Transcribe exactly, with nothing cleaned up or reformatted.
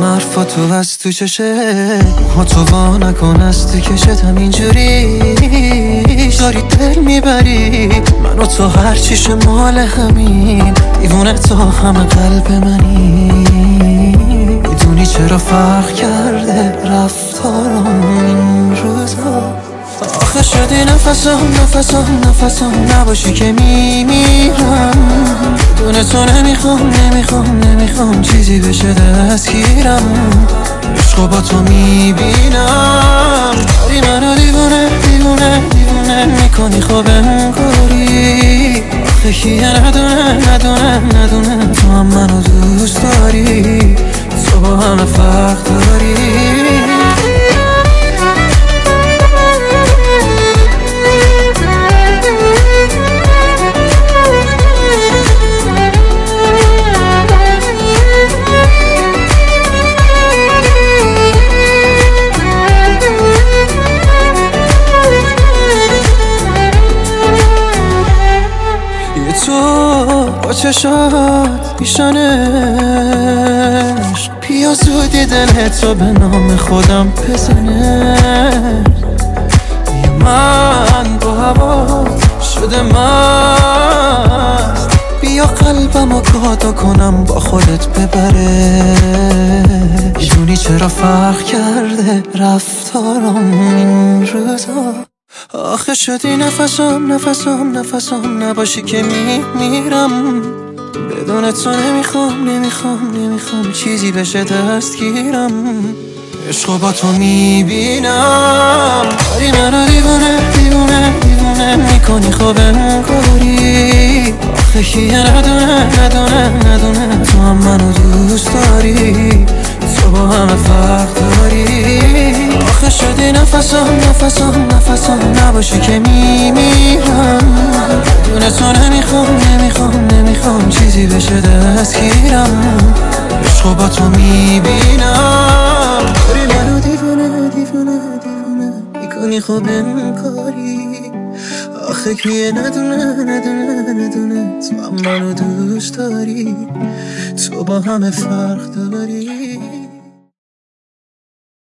میشنوم حرفاتو از تو چشه ها تو وا نکن از تو کشتم اینجوری داری دل میبری من و تو هرچیش مال همین دیوونه تو همه قلب منی میدونی چرا فرق کرده رفتارم این روزا آخه شدی نفسم نفسم نفسم نباشی که میمیرم دونه تو نمیخوام نمیخوام نمیخوام چیزی بشه دستگیرم عشقو با تو میبینم داری منو دیوونه دیوونه دیوونه میکنی خب انگاری آخه کیه ندونه ندونه ندونه تو هم منو دوست داری تو با همه فرق داری تو با چشات پیشانش پیا زودی دلتو به نام خودم بزنه من با هوا شده مست بیا قلبمو گادا کنم با خودت ببره میدونی چرا فرق کرده رفتارم این روزا آخه شدی نفسم نفسم نفسم نباشی که میمیرم بدون تو نمیخوام نمیخوام نمیخوام چیزی بشه دستگیرم عشقو با تو میبینم داری منو دیوونه دیوونه دیوونه میکنی خب انگاری آخه کیه ندونه ندونه ندونه تو هم منو دوست داری تو با همه فرق داری آخه شدی نفسم نفسم نفسم نباشی که میمیرم بدون تو نمیخوام نمیخوام نمیخوام چیزی بشه دستگیرم عشقو با تو میبینم داری منو دیوونه دیوونه دیوونه میکنی خب انگاری آخه کیه ندونه ندونه ندونه تو هم منو دوست داری تو با همه فرق داری